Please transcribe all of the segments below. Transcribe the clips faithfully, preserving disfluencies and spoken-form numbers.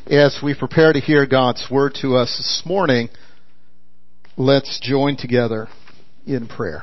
As we prepare to hear God's word to us this morning, let's join together in prayer.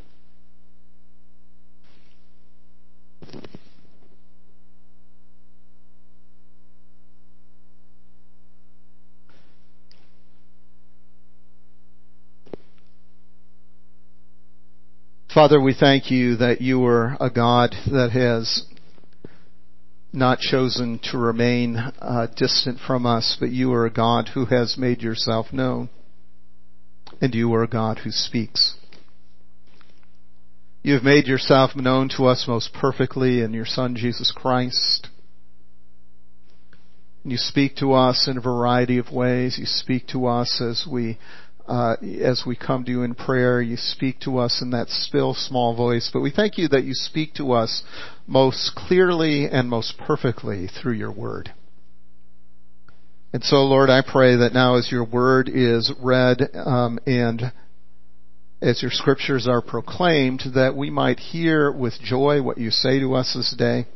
Father, we thank you that you are a God that has not chosen to remain uh, distant from us, but you are a God who has made yourself known, and you are a God who speaks. You have made yourself known to us most perfectly in your Son, Jesus Christ. And you speak to us in a variety of ways. You speak to us as we Uh, as we come to you in prayer. You speak to us in that still small voice, but we thank you that you speak to us most clearly and most perfectly through your word. And so, Lord, I pray that now as your word is read um, and as your scriptures are proclaimed, that we might hear with joy what you say to us this day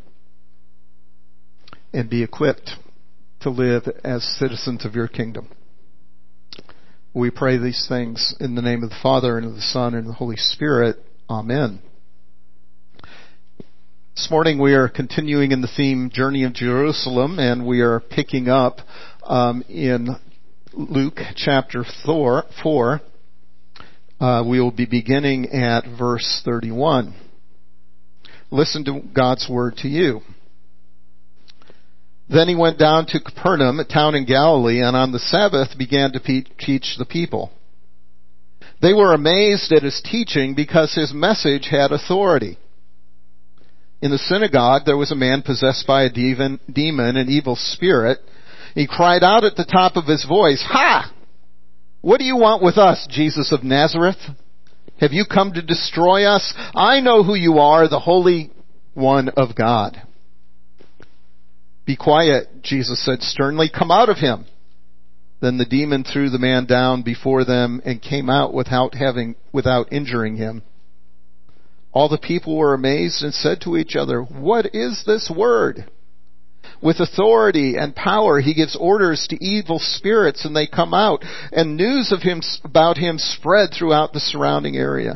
and be equipped to live as citizens of your kingdom. We pray these things in the name of the Father, and of the Son, and of the Holy Spirit. Amen. This morning we are continuing in the theme Journey of Jerusalem, and we are picking up um, in Luke chapter four. Uh, we will be beginning at verse thirty-one. Listen to God's word to you. Then he went down to Capernaum, a town in Galilee, and on the Sabbath began to teach the people. They were amazed at his teaching because his message had authority. In the synagogue there was a man possessed by a demon, an evil spirit. He cried out at the top of his voice, "Ha! What do you want with us, Jesus of Nazareth? Have you come to destroy us? I know who you are, the Holy One of God." "Be quiet," Jesus said sternly. "Come out of him." Then the demon threw the man down before them and came out without having, without injuring him. All the people were amazed and said to each other, "What is this word? With authority and power he gives orders to evil spirits and they come out." And news of him, about him spread throughout the surrounding area.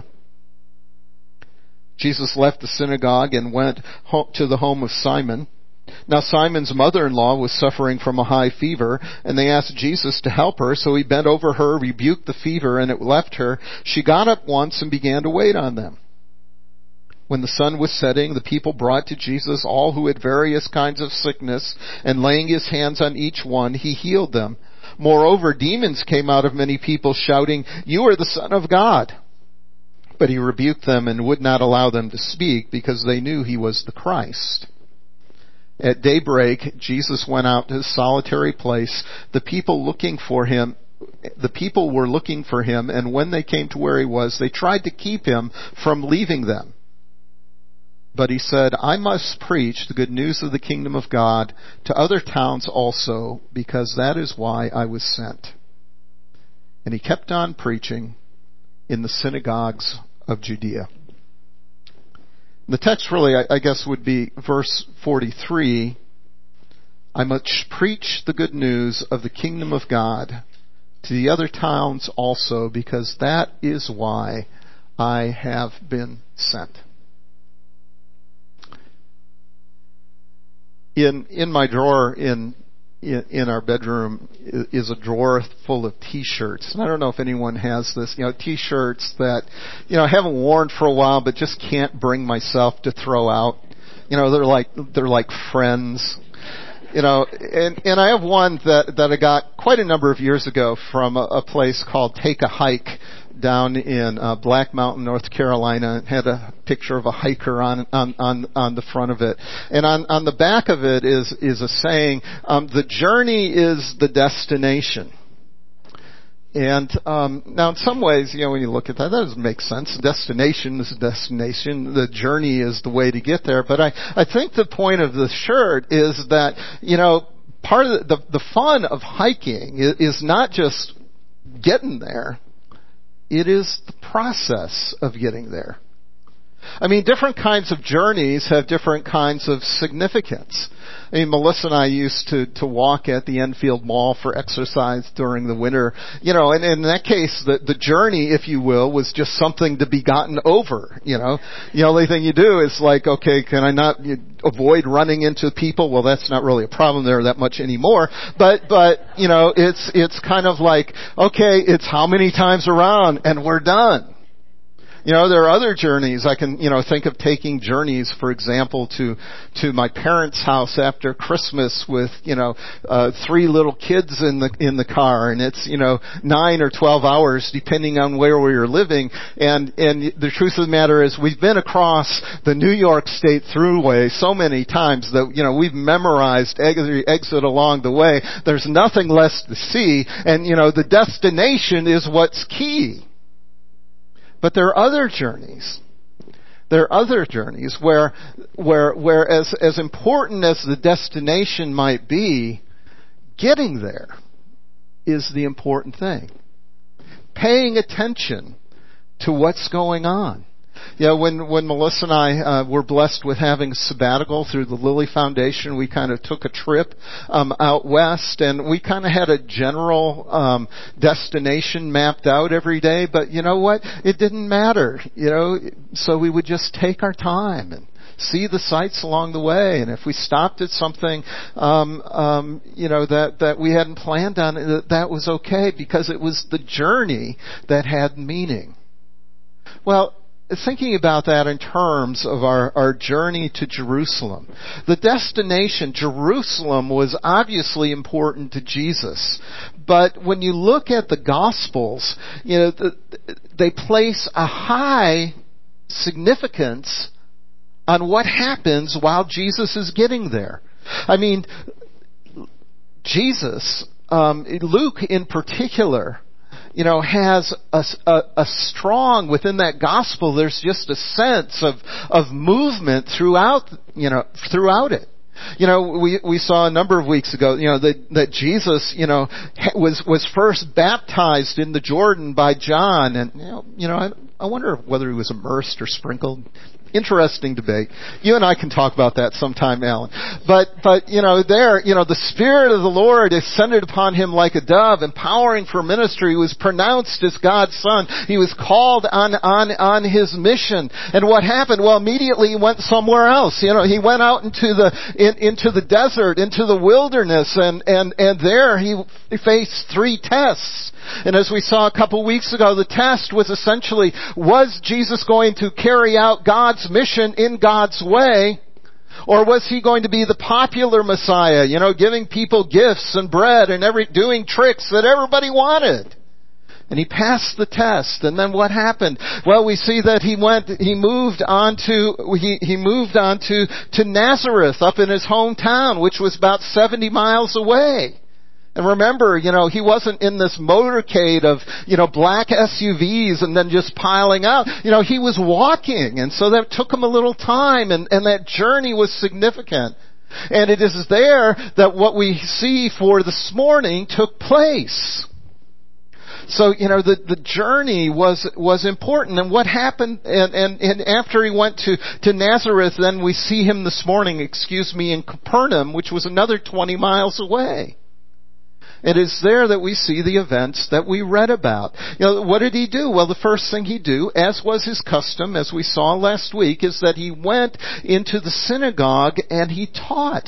Jesus left the synagogue and went to the home of Simon. Now Simon's mother-in-law was suffering from a high fever, and they asked Jesus to help her, so he bent over her, rebuked the fever, and it left her. She got up once and began to wait on them. When the sun was setting, the people brought to Jesus all who had various kinds of sickness, and laying his hands on each one, he healed them. Moreover, demons came out of many people, shouting, "You are the Son of God." But he rebuked them and would not allow them to speak, because they knew he was the Christ. At daybreak, Jesus went out to a solitary place. The people looking for him, the people were looking for him, and when they came to where he was, they tried to keep him from leaving them. But he said, "I must preach the good news of the kingdom of God to other towns also, because that is why I was sent." And he kept on preaching in the synagogues of Judea. The text really, I guess, would be verse forty-three. "I must preach the good news of the kingdom of God to the other towns also, because that is why I have been sent." In in my drawer in in, in our bedroom is a drawer full of T-shirts. And I don't know if anyone has this, you know, T-shirts that, you know, I haven't worn for a while, but just can't bring myself to throw out. You know, they're like, they're like friends. You know, and, and I have one that, that I got quite a number of years ago from a, a place called Take a Hike down in uh, Black Mountain, North Carolina. It had a picture of a hiker on on on, on the front of it, and on on the back of it is is a saying: um, "The journey is the destination." And um, now, in some ways, you know, when you look at that, that doesn't make sense. Destination is a destination. The journey is the way to get there. But I I think the point of the shirt is that, you know, part of the the, the fun of hiking is, is not just getting there. It is the process of getting there. I mean, different kinds of journeys have different kinds of significance. I mean, Melissa and I used to, to walk at the Enfield Mall for exercise during the winter, you know, and in that case, the, the journey, if you will, was just something to be gotten over, you know. The only thing you do is like, okay, can I not you, avoid running into people? Well, that's not really a problem there that much anymore, but, but, you know, it's, it's kind of like, okay, it's how many times around and we're done. You know, there are other journeys. I can, you know, think of taking journeys, for example, to, to my parents' house after Christmas with, you know, uh, three little kids in the, in the car, and it's, you know, nine or twelve hours depending on where we are living. And, and the truth of the matter is we've been across the New York State Thruway so many times that, you know, we've memorized every exit along the way. There's nothing less to see, and, you know, the destination is what's key. But there are other journeys. There are other journeys where, where, where as, as important as the destination might be, getting there is the important thing. Paying attention to what's going on. You know, when, when Melissa and I uh, were blessed with having a sabbatical through the Lilly Foundation, we kind of took a trip um, out west, and we kind of had a general um, destination mapped out every day. But you know what? It didn't matter. You know, so we would just take our time and see the sights along the way. And if we stopped at something, um, um, you know, that that we hadn't planned on, that was okay because it was the journey that had meaning. Well, thinking about that in terms of our, our journey to Jerusalem. The destination, Jerusalem, was obviously important to Jesus. But when you look at the Gospels, you know, the, they place a high significance on what happens while Jesus is getting there. I mean, Jesus, um, Luke in particular, you know, has a, a, a strong, within that gospel, there's just a sense of, of movement throughout, you know, throughout it. You know, we, we saw a number of weeks ago, you know, that, that Jesus, you know, was, was first baptized in the Jordan by John, and, you know, you know I, I wonder whether he was immersed or sprinkled. Interesting debate. You and I can talk about that sometime, Alan. But, but, you know, there, you know, the Spirit of the Lord descended upon him like a dove, empowering for ministry. He was pronounced as God's Son. He was called on, on, on his mission. And what happened? Well, immediately he went somewhere else. You know, he went out into the, in, into the desert, into the wilderness, and, and, and there he faced three tests. And as we saw a couple weeks ago, the test was essentially, was Jesus going to carry out God's mission in God's way? Or was he going to be the popular Messiah, you know, giving people gifts and bread and every, doing tricks that everybody wanted? And he passed the test. And then what happened? Well, we see that he went, he moved on to, he, he moved on to, to Nazareth up in his hometown, which was about seventy miles away. And remember, you know, he wasn't in this motorcade of, you know, black S U Vs and then just piling out. You know, he was walking, and so that took him a little time, and, and that journey was significant. And it is there that what we see for this morning took place. So, you know, the, the journey was, was important. And what happened, and, and, and after he went to, to Nazareth, then we see him this morning, excuse me, in Capernaum, which was another twenty miles away. It is there that we see the events that we read about. You know, what did he do? Well, the first thing he do, as was his custom, as we saw last week, is that he went into the synagogue and he taught.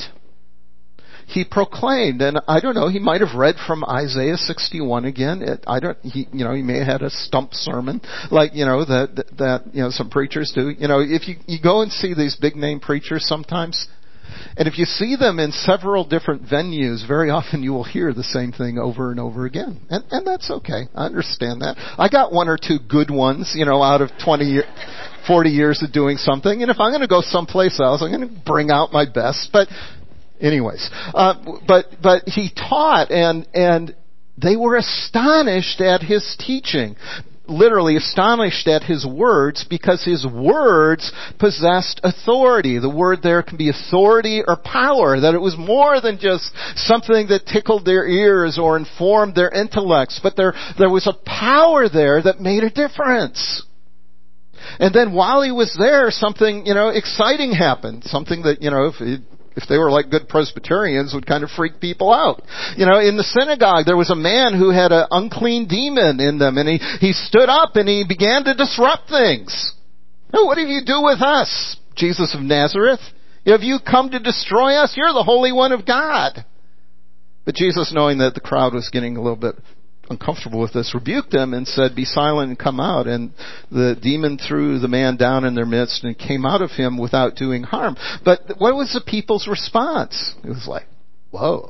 He proclaimed, and I don't know, he might have read from Isaiah sixty-one again. It, I don't, he, you know, he may have had a stump sermon, like, you know, that, that, you know, some preachers do. You know, if you, you go and see these big name preachers sometimes, and if you see them in several different venues, very often you will hear the same thing over and over again. And, and that's okay. I understand that. I got one or two good ones, you know, out of twenty, forty years of doing something. And if I'm going to go someplace else, I'm going to bring out my best. But anyways, uh, but, but he taught, and, and they were astonished at his teaching. Literally astonished at his words, because his words possessed authority. The word there can be authority or power, that it was more than just something that tickled their ears or informed their intellects, but there, there was a power there that made a difference. And then while he was there, something, you know, exciting happened. Something that, you know, if it, if they were like good Presbyterians, would kind of freak people out. You know, in the synagogue, there was a man who had an unclean demon in them, and he, he stood up and he began to disrupt things. Oh, what do you do with us, Jesus of Nazareth? Have you come to destroy us? You're the Holy One of God. But Jesus, knowing that the crowd was getting a little bit uncomfortable with this, rebuked them and said, be silent and come out. And the demon threw the man down in their midst and came out of him without doing harm. But what was the people's response? It was like, whoa.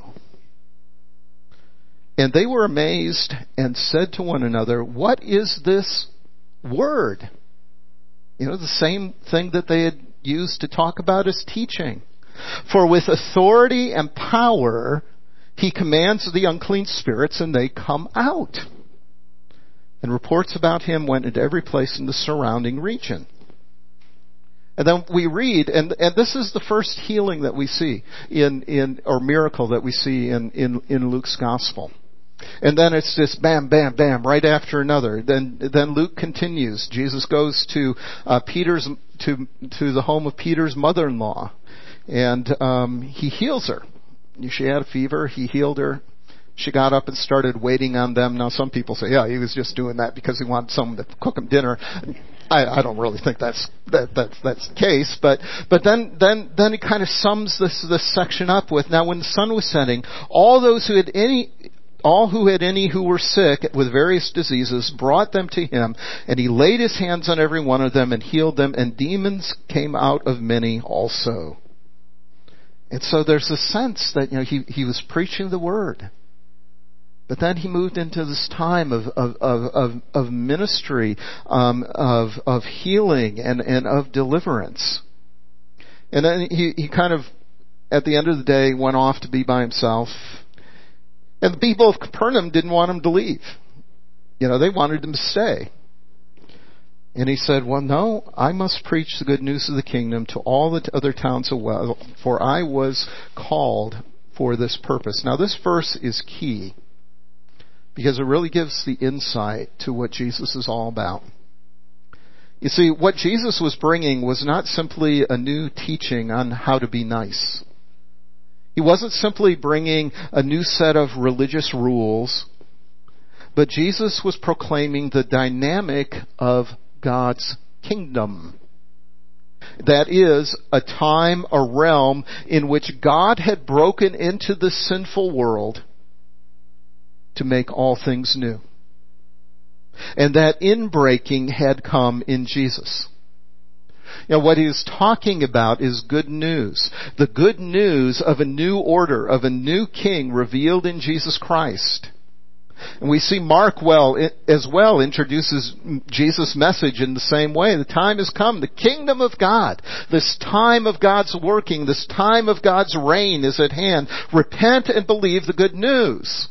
And they were amazed and said to one another, what is this word? You know, the same thing that they had used to talk about his teaching. For with authority and power he commands the unclean spirits, and they come out. And reports about him went into every place in the surrounding region. And then we read, and, and this is the first healing that we see in, in or miracle that we see in, in, in Luke's gospel. And then it's just bam, bam, bam, right after another. Then, then Luke continues. Jesus goes to uh, Peter's to to the home of Peter's mother-in-law, and um, he heals her. She had a fever. He healed her. She got up and started waiting on them. Now, some people say, yeah, he was just doing that because he wanted someone to cook him dinner. I, I don't really think that's that, that's that's the case. But but then then then he kind of sums this this section up with, now when the sun was setting, all those who had any all who had any who were sick with various diseases brought them to him, and he laid his hands on every one of them and healed them, and demons came out of many also. And so there's a sense that, you know, he, he was preaching the word. But then he moved into this time of of of of, of ministry, um, of of healing and, and of deliverance. And then he, he kind of, at the end of the day, went off to be by himself. And the people of Capernaum didn't want him to leave. You know, they wanted him to stay. And he said, well, no, I must preach the good news of the kingdom to all the other towns as well, for I was called for this purpose. Now, this verse is key because it really gives the insight to what Jesus is all about. You see, what Jesus was bringing was not simply a new teaching on how to be nice. He wasn't simply bringing a new set of religious rules, but Jesus was proclaiming the dynamic of God's kingdom. That is, a time, a realm in which God had broken into the sinful world to make all things new. And that inbreaking had come in Jesus. You know, what he is talking about is good news. The good news of a new order, of a new king revealed in Jesus Christ. And we see Mark well as well introduces Jesus' message in the same way. The time has come. The kingdom of God, this time of God's working, this time of God's reign is at hand. Repent and believe the good news.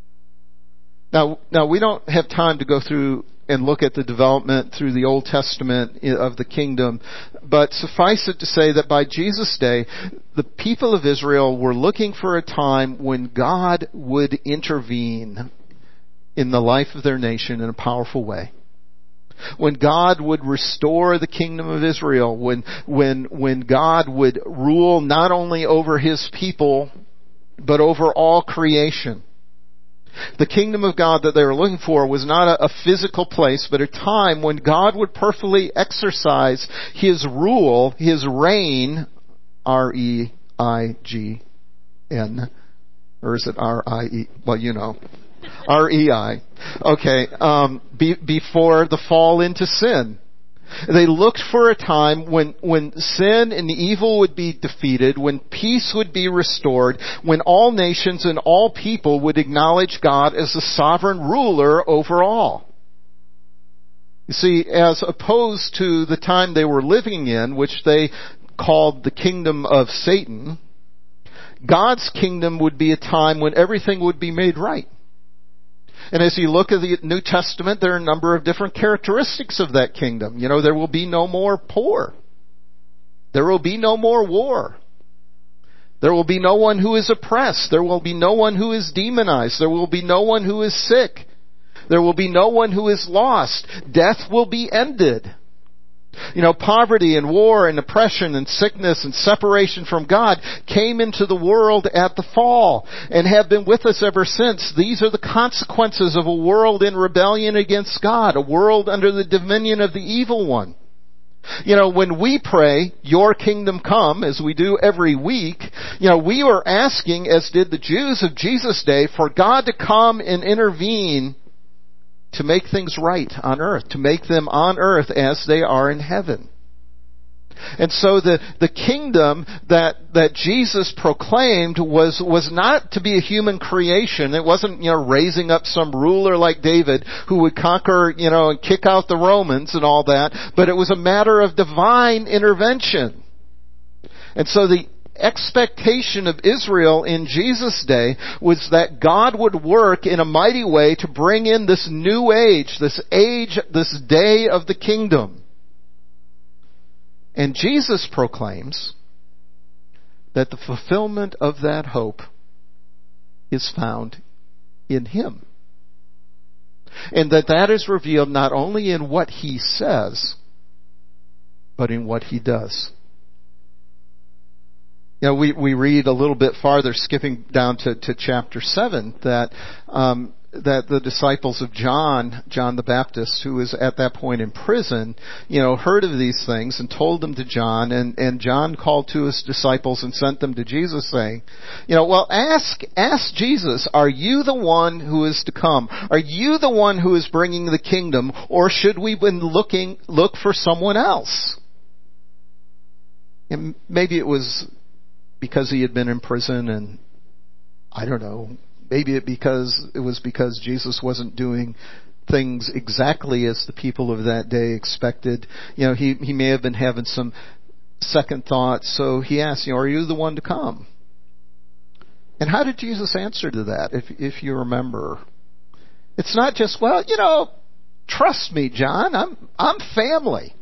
Now, now we don't have time to go through and look at the development through the Old Testament of the kingdom, but suffice it to say that by Jesus' day, the people of Israel were looking for a time when God would intervene in the life of their nation in a powerful way. When God would restore the kingdom of Israel, when when when God would rule not only over his people, but over all creation. The kingdom of God that they were looking for was not a, a physical place, but a time when God would perfectly exercise his rule, his reign, R E I G N, or is it R I E? Well, you know. R E I. Okay, um, be, before the fall into sin. They looked for a time when, when sin and evil would be defeated, when peace would be restored, when all nations and all people would acknowledge God as the sovereign ruler over all. You see, as opposed to the time they were living in, which they called the kingdom of Satan, God's kingdom would be a time when everything would be made right. And as you look at the New Testament, there are a number of different characteristics of that kingdom. You know, there will be no more poor. There will be no more war. There will be no one who is oppressed. There will be no one who is demonized. There will be no one who is sick. There will be no one who is lost. Death will be ended. You know, poverty and war and oppression and sickness and separation from God came into the world at the fall and have been with us ever since. These are the consequences of a world in rebellion against God, a world under the dominion of the evil one. You know, when we pray, your kingdom come, as we do every week, you know, we are asking, as did the Jews of Jesus' day, for God to come and intervene to make things right on earth, to make them on earth as they are in heaven. And so the, the kingdom that, that Jesus proclaimed was, was not to be a human creation. It wasn't, you know, raising up some ruler like David who would conquer, you know, and kick out the Romans and all that, but it was a matter of divine intervention. And so the expectation of Israel in Jesus' day was that God would work in a mighty way to bring in this new age, this age, this day of the kingdom. And Jesus proclaims that the fulfillment of that hope is found in Him. And that that is revealed not only in what He says, but in what He does. You know, we, we read a little bit farther, skipping down to, to chapter seven, that um, that the disciples of John, John the Baptist, who was at that point in prison, you know, heard of these things and told them to John, and, and John called to his disciples and sent them to Jesus, saying, you know, well, ask ask Jesus, are you the one who is to come? Are you the one who is bringing the kingdom, or should we been looking look for someone else? And maybe it was because he had been in prison, and I don't know, maybe it because it was because Jesus wasn't doing things exactly as the people of that day expected. You know, he, he may have been having some second thoughts, so he asked, you know, are you the one to come? And how did Jesus answer to that, if if you remember? It's not just, well, you know, trust me, John, I'm I'm family.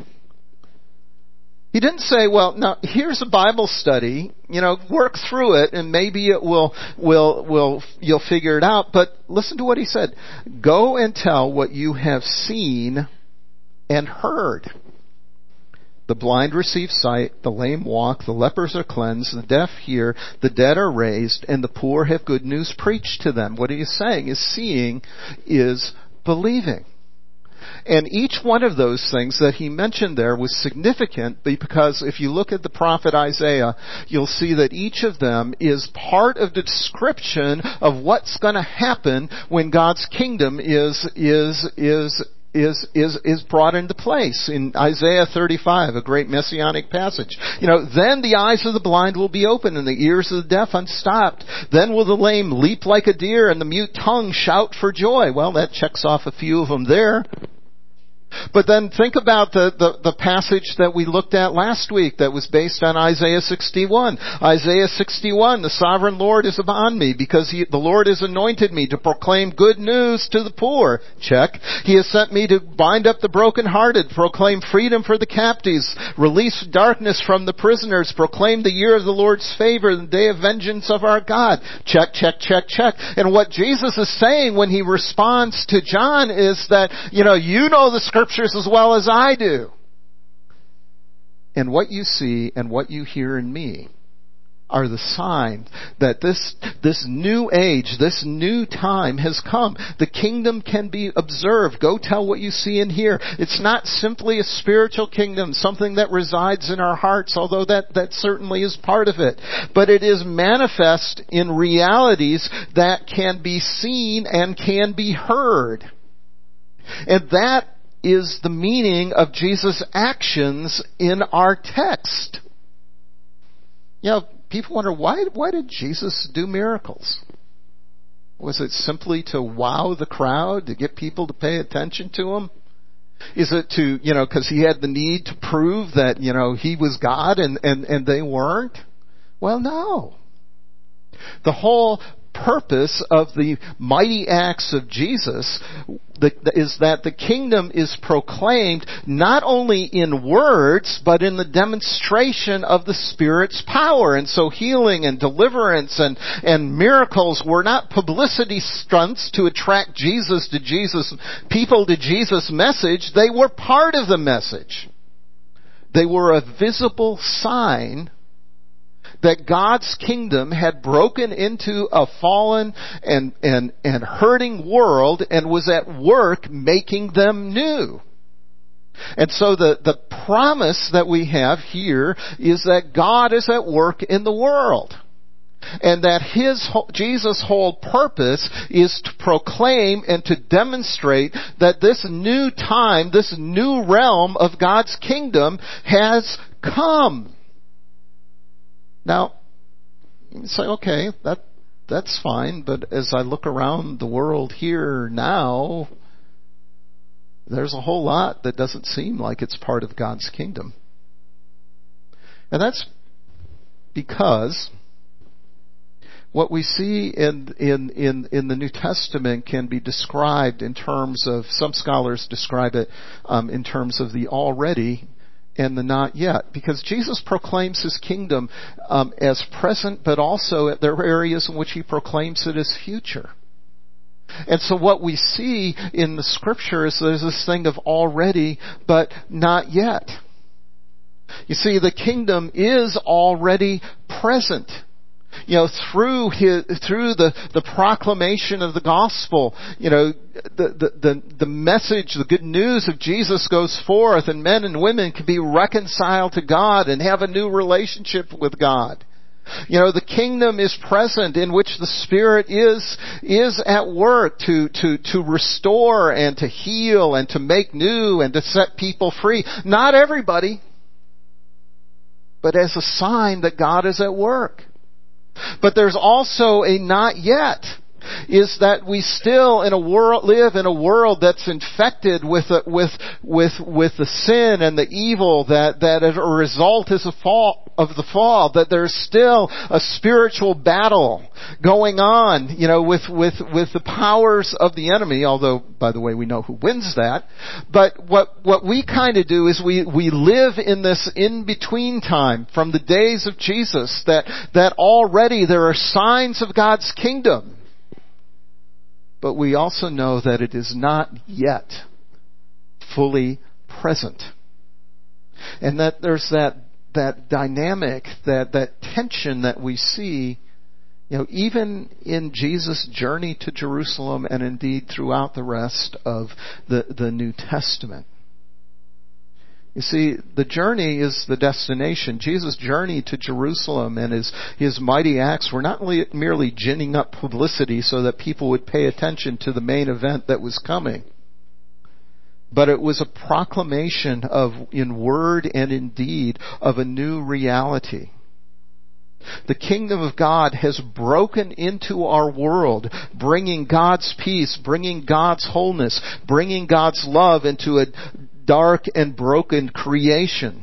He didn't say, well, now here's a Bible study, you know, work through it and maybe it will, will, will, you'll figure it out. But listen to what he said. Go and tell what you have seen and heard. The blind receive sight, the lame walk, the lepers are cleansed, the deaf hear, the dead are raised, and the poor have good news preached to them. What he is saying is seeing is believing. And each one of those things that he mentioned there was significant because if you look at the prophet Isaiah, you'll see that each of them is part of the description of what's going to happen when God's kingdom is, is, is, is, is, is brought into place. In Isaiah thirty-five, a great messianic passage. You know, then the eyes of the blind will be opened and the ears of the deaf unstopped. Then will the lame leap like a deer and the mute tongue shout for joy. Well, that checks off a few of them there. But then think about the, the, the passage that we looked at last week that was based on Isaiah sixty-one. Isaiah sixty-one, the sovereign Lord is upon me because he, the Lord has anointed me to proclaim good news to the poor. Check. He has sent me to bind up the brokenhearted, proclaim freedom for the captives, release darkness from the prisoners, proclaim the year of the Lord's favor, the day of vengeance of our God. Check, check, check, check. And what Jesus is saying when he responds to John is that, you know, you know the scriptures as well as I do. And what you see and what you hear in me are the sign that this, this new age, this new time has come. The kingdom can be observed. Go tell what you see and hear. It's not simply a spiritual kingdom, something that resides in our hearts, although that, that certainly is part of it. But it is manifest in realities that can be seen and can be heard. And that is the meaning of Jesus' actions in our text. You know, people wonder, why, why did Jesus do miracles? Was it simply to wow the crowd, to get people to pay attention to him? Is it to, you know, because he had the need to prove that, you know, he was God and, and, and they weren't? Well, no. The whole purpose of the mighty acts of Jesus is that the kingdom is proclaimed not only in words, but in the demonstration of the Spirit's power. And so healing and deliverance and, and miracles were not publicity stunts to attract Jesus to Jesus, people to Jesus' message. They were part of the message. They were a visible sign that God's kingdom had broken into a fallen and, and, and hurting world and was at work making them new. And so the, the promise that we have here is that God is at work in the world. And that His, Jesus' whole purpose is to proclaim and to demonstrate that this new time, this new realm of God's kingdom has come. Now, you say, okay, that that's fine, but as I look around the world here now, there's a whole lot that doesn't seem like it's part of God's kingdom. And that's because what we see in, in, in, in the New Testament can be described in terms of, some scholars describe it um, in terms of the already and the not yet. Because Jesus proclaims His kingdom um, as present, but also there are areas in which He proclaims it as future. And so what we see in the Scripture is there's this thing of already, but not yet. You see, the kingdom is already present. You know, through his, through the, the proclamation of the gospel, you know, the, the, the, the message, the good news of Jesus goes forth, and men and women can be reconciled to God and have a new relationship with God. You know, the kingdom is present in which the Spirit is, is at work to, to, to restore and to heal and to make new and to set people free. Not everybody, but as a sign that God is at work. But there's also a not yet, is that we still in a world live in a world that's infected with a, with with with the sin and the evil that that as a result is a fall of the fall. That there's still a spiritual battle going on, you know, with with with the powers of the enemy. Although, by the way, we know who wins that. But what what we kind of do is we we live in this in between time from the days of Jesus. That that already there are signs of God's kingdom. But we also know that it is not yet fully present. And that there's that, that dynamic, that, that tension that we see, you know, even in Jesus' journey to Jerusalem and indeed throughout the rest of the, the New Testament. You see, the journey is the destination. Jesus' journey to Jerusalem and his, his mighty acts were not merely ginning up publicity so that people would pay attention to the main event that was coming. But it was a proclamation of, in word and in deed, of a new reality. The kingdom of God has broken into our world, bringing God's peace, bringing God's wholeness, bringing God's love into a dark and broken creation.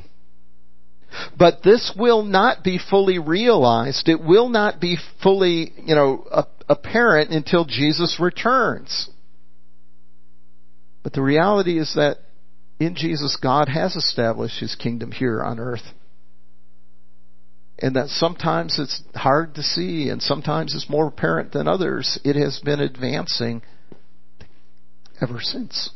But this will not be fully realized. It will not be fully, you know, apparent until Jesus returns. But the reality is that in Jesus, God has established His kingdom here on earth. And that sometimes it's hard to see and sometimes it's more apparent than others. It has been advancing ever since.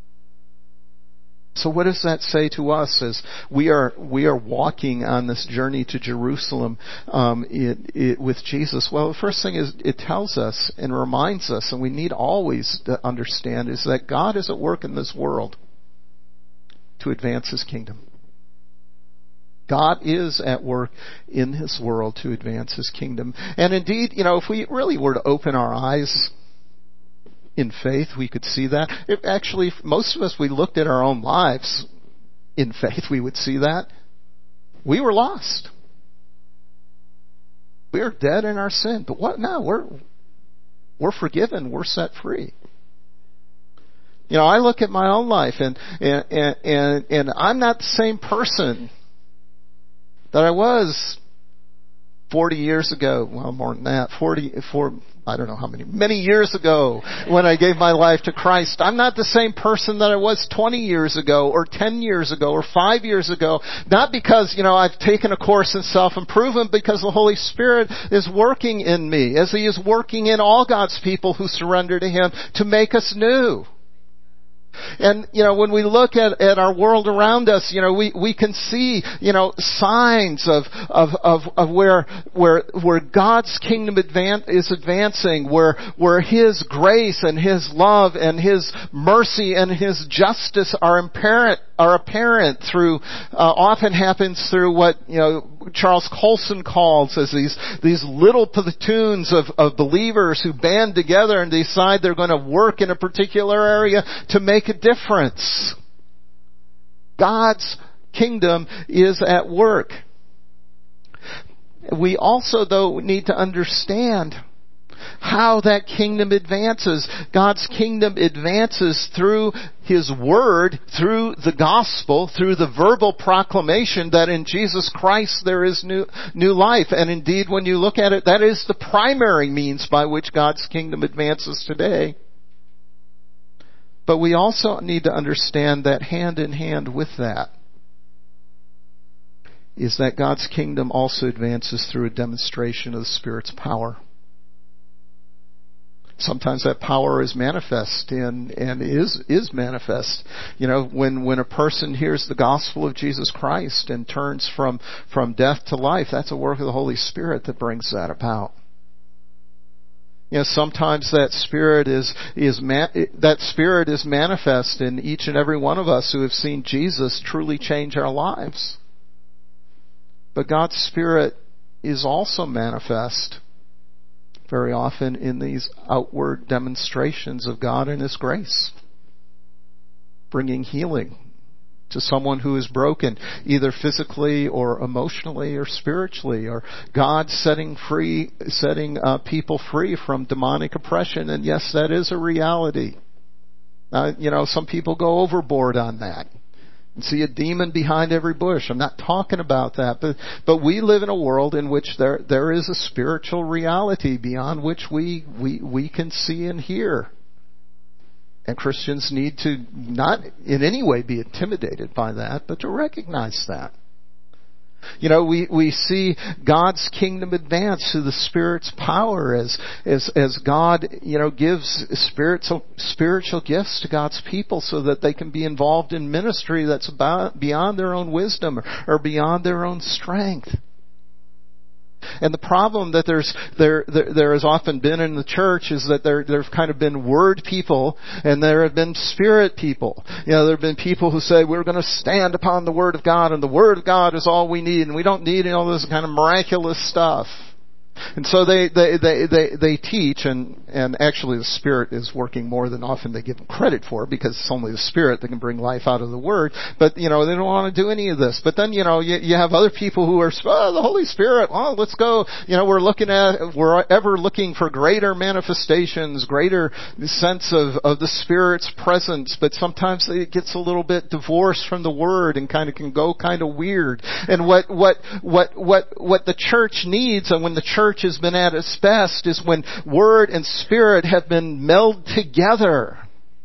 So what does that say to us as we are we are walking on this journey to Jerusalem um, it, it, with Jesus? Well, the first thing is it tells us and reminds us, and we need always to understand, is that God is at work in this world to advance His kingdom. God is at work in His world to advance His kingdom. And indeed, you know, if we really were to open our eyes in faith, we could see that. If actually, most of us, we looked at our own lives in faith, we would see that. We were lost. We are dead in our sin. But what now? We're, we're forgiven. We're set free. You know, I look at my own life and, and, and, and I'm not the same person that I was forty years ago. Well, more than that. forty, four, I don't know how many, many years ago when I gave my life to Christ. I'm not the same person that I was twenty years ago or ten years ago or five years ago. Not because, you know, I've taken a course in self-improvement, because the Holy Spirit is working in me, as He is working in all God's people who surrender to Him to make us new. And, you know, when we look at, at our world around us, you know, we, we can see, you know, signs of, of, of, of where, where, where God's kingdom advan- is advancing, where, where His grace and His love and His mercy and His justice are apparent, are apparent through, uh, often happens through what, you know, Charles Colson calls as these, these little platoons of, of believers who band together and decide they're going to work in a particular area to make a difference. God's kingdom is at work. We also, though, need to understand how that kingdom advances. God's kingdom advances through His Word, through the gospel, through the verbal proclamation that in Jesus Christ there is new, new life. And indeed, when you look at it, that is the primary means by which God's kingdom advances today. But we also need to understand that hand in hand with that is that God's kingdom also advances through a demonstration of the Spirit's power. Sometimes that power is manifest and, and is, is manifest. You know, when, when a person hears the gospel of Jesus Christ and turns from, from death to life, that's a work of the Holy Spirit that brings that about. You know, sometimes that spirit is, is, man, that spirit is manifest in each and every one of us who have seen Jesus truly change our lives. But God's Spirit is also manifest very often in these outward demonstrations of God and His grace, bringing healing to someone who is broken, either physically or emotionally or spiritually, or God setting free, setting uh, people free from demonic oppression. And yes, that is a reality. Uh, you know, some people go overboard on that and see a demon behind every bush. I'm not talking about that, but but we live in a world in which there there is a spiritual reality beyond which we we we can see and hear. And Christians need to not in any way be intimidated by that, but to recognize that. You know, we, we see God's kingdom advance through the Spirit's power as, as, as God, you know, gives spiritual, spiritual gifts to God's people so that they can be involved in ministry that's about, beyond their own wisdom or, or beyond their own strength. And the problem that there's there, there there has often been in the church is that there there've kind of been word people and there have been spirit people. You know, there have been people who say we're going to stand upon the Word of God and the Word of God is all we need and we don't need all this kind of miraculous stuff. And so they, they, they, they, they teach, and, and actually the Spirit is working more than often they give them credit for, because it's only the Spirit that can bring life out of the Word. But, you know, they don't want to do any of this. But then, you know, you, you have other people who are, oh, the Holy Spirit, oh, let's go. You know, we're looking at, we're ever looking for greater manifestations, greater sense of, of the Spirit's presence. But sometimes it gets a little bit divorced from the Word and kind of can go kind of weird. And what, what, what, what, what the church needs, and when the church Church has been at its best, is when Word and Spirit have been melded together,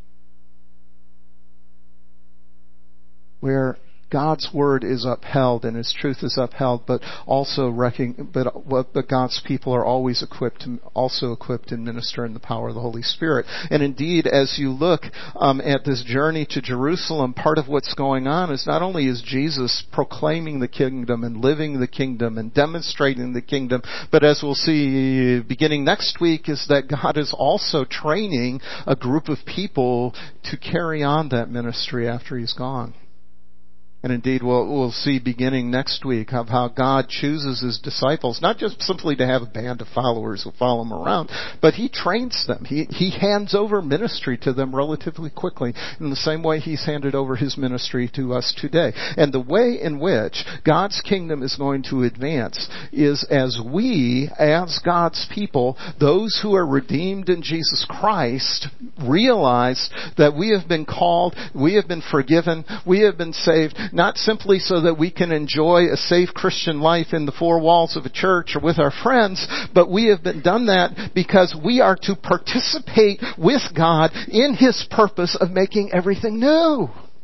where God's Word is upheld and His truth is upheld, but also reckoning, but but God's people are always equipped, also equipped to minister in the power of the Holy Spirit. And indeed, as you look um, at this journey to Jerusalem, part of what's going on is not only is Jesus proclaiming the kingdom and living the kingdom and demonstrating the kingdom, but as we'll see beginning next week, is that God is also training a group of people to carry on that ministry after He's gone. And indeed, we'll, we'll see beginning next week of how God chooses His disciples, not just simply to have a band of followers who follow Him around, but He trains them. He, he hands over ministry to them relatively quickly, in the same way He's handed over His ministry to us today. And the way in which God's kingdom is going to advance is as we, as God's people, those who are redeemed in Jesus Christ, realize that we have been called, we have been forgiven, we have been saved, not simply so that we can enjoy a safe Christian life in the four walls of a church or with our friends, but we have been done that because we are to participate with God in His purpose of making everything new.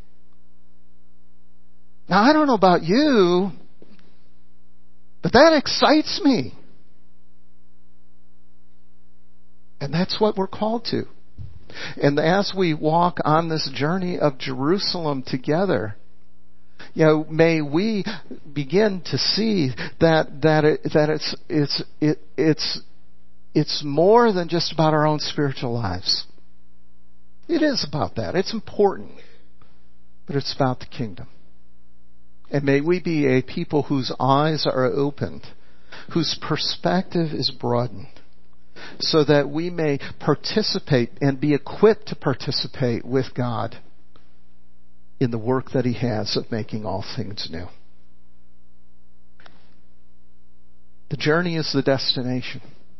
Now, I don't know about you, but that excites me. And that's what we're called to. And as we walk on this journey of Jerusalem together, you know, may we begin to see that that it, that it's it's it, it's it's more than just about our own spiritual lives. It is about that. It's important, but it's about the kingdom. And may we be a people whose eyes are opened, whose perspective is broadened, so that we may participate and be equipped to participate with God in the work that He has of making all things new. The journey is the destination.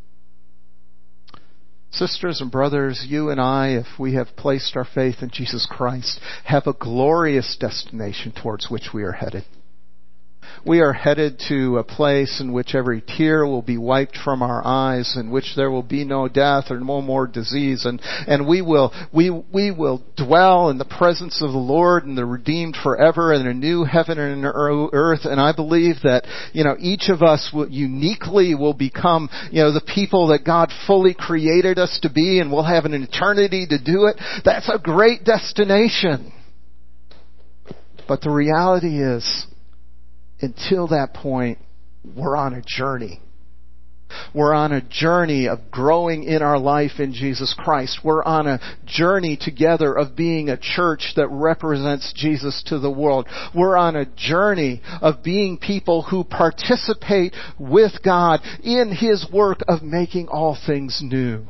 Sisters and brothers, you and I, if we have placed our faith in Jesus Christ, have a glorious destination towards which we are headed. We are headed to a place in which every tear will be wiped from our eyes, in which there will be no death or no more disease, and, and we will we we will dwell in the presence of the Lord and the redeemed forever in a new heaven and an earth. And I believe that, you know, each of us will uniquely will become, you know, the people that God fully created us to be, and we'll have an eternity to do it. That's a great destination. But the reality is, until that point, we're on a journey. We're on a journey of growing in our life in Jesus Christ. We're on a journey together of being a church that represents Jesus to the world. We're on a journey of being people who participate with God in His work of making all things new.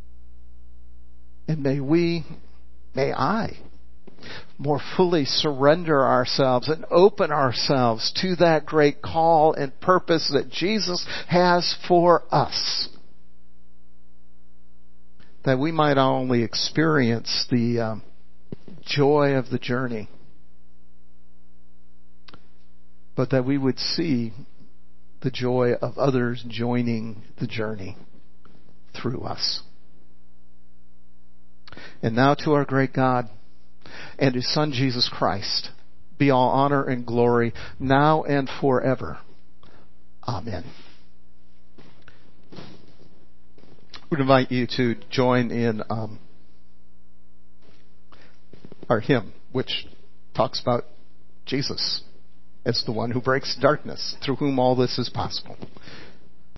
And may we, may I, more fully surrender ourselves and open ourselves to that great call and purpose that Jesus has for us. That we might not only experience the um, joy of the journey, but that we would see the joy of others joining the journey through us. And now to our great God and His Son Jesus Christ be all honor and glory now and forever. Amen. I would invite you to join in um, our hymn, which talks about Jesus as the one who breaks darkness, through whom all this is possible.